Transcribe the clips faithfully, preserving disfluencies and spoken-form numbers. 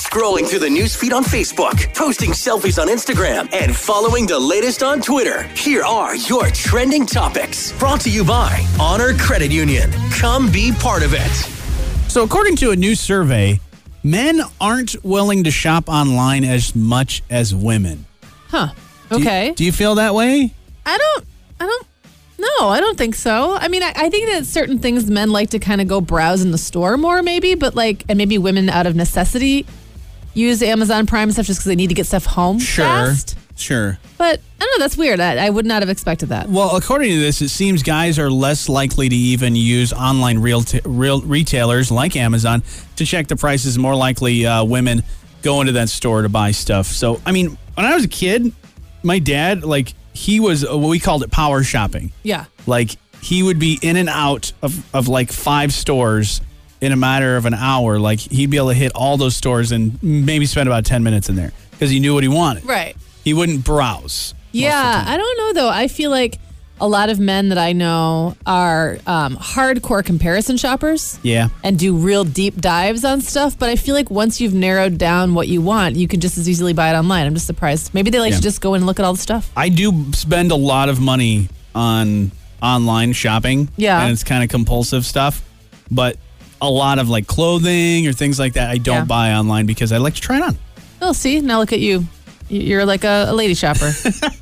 Scrolling through the newsfeed on Facebook, posting selfies on Instagram, and following the latest on Twitter. Here are your trending topics. Brought to you by Honor Credit Union. Come be part of it. So according to a new survey, men aren't willing to shop online as much as women. Huh. Do Okay. you, do you feel that way? I don't, I don't, no, I don't think so. I mean, I, I think that certain things men like to kind of go browse in the store more maybe, but like, and maybe women out of necessity use Amazon Prime and stuff just because they need to get stuff home Sure. fast. Sure. But I don't know, that's weird. I, I would not have expected that. Well, according to this, it seems guys are less likely to even use online real t- real retailers like Amazon to check the prices. More likely uh, women go into that store to buy stuff. So, I mean, when I was a kid, my dad, like, he was, uh, we called it power shopping. Yeah. Like, he would be in and out of, of like five stores in a matter of an hour. Like, he'd be able to hit all those stores and maybe spend about ten minutes in there because he knew what he wanted. Right. He wouldn't browse. Yeah, I don't know, though. I feel like a lot of men that I know are um, hardcore comparison shoppers. Yeah. And do real deep dives on stuff. But I feel like once you've narrowed down what you want, you can just as easily buy it online. I'm just surprised. Maybe they like Yeah. to just go and look at all the stuff. I do spend a lot of money on online shopping. Yeah. And it's kind of compulsive stuff. But a lot of like clothing or things like that, I don't Yeah. buy online because I like to try it on. Oh, see, now look at you. You're like a, a lady shopper.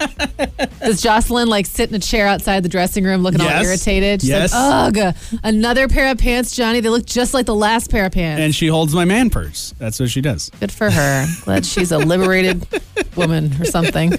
Does Jocelyn like sit in a chair outside the dressing room looking Yes. all irritated? She's Yes. like, ugh, another pair of pants, Johnny. They look just like the last pair of pants. And she holds my man purse. That's what she does. Good for her. Glad she's a liberated woman or something.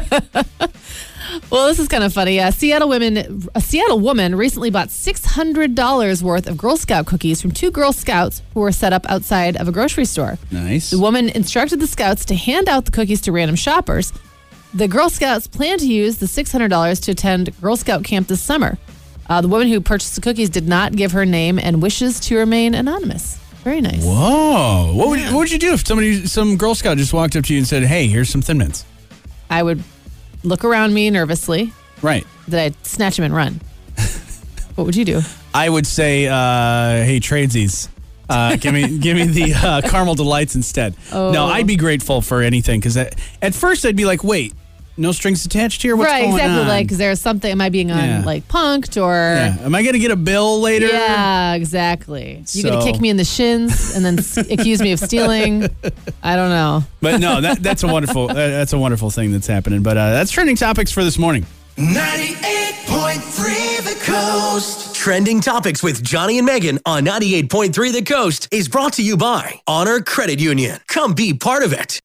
Well, this is kind of funny. A Seattle women, a Seattle woman recently bought six hundred dollars worth of Girl Scout cookies from two Girl Scouts who were set up outside of a grocery store. Nice. The woman instructed the Scouts to hand out the cookies to random shoppers. The Girl Scouts plan to use the six hundred dollars to attend Girl Scout camp this summer. Uh, the woman who purchased the cookies did not give her name and wishes to remain anonymous. Very nice. Whoa. What would, what would you do if somebody, some Girl Scout just walked up to you and said, hey, here's some Thin Mints? I would look around me nervously. Right. Then I'd snatch them and run. What would you do? I would say, uh, hey, tradesies. Uh, give me give me the uh, caramel delights instead. Oh. No, I'd be grateful for anything because at first I'd be like, wait, no strings attached here? What's right, going exactly. on? Like, is there something? Am I being on Yeah. like punked or? Yeah. Am I going to get a bill later? Yeah, exactly. You gonna So- kick me in the shins and then s- accuse me of stealing? I don't know. But no, that, that's a wonderful uh, that's a wonderful thing that's happening. But uh, that's trending topics for this morning. ninety-eight point three The Coast. Trending topics with Johnny and Megan on ninety-eight point three The Coast is brought to you by Honor Credit Union. Come be part of it.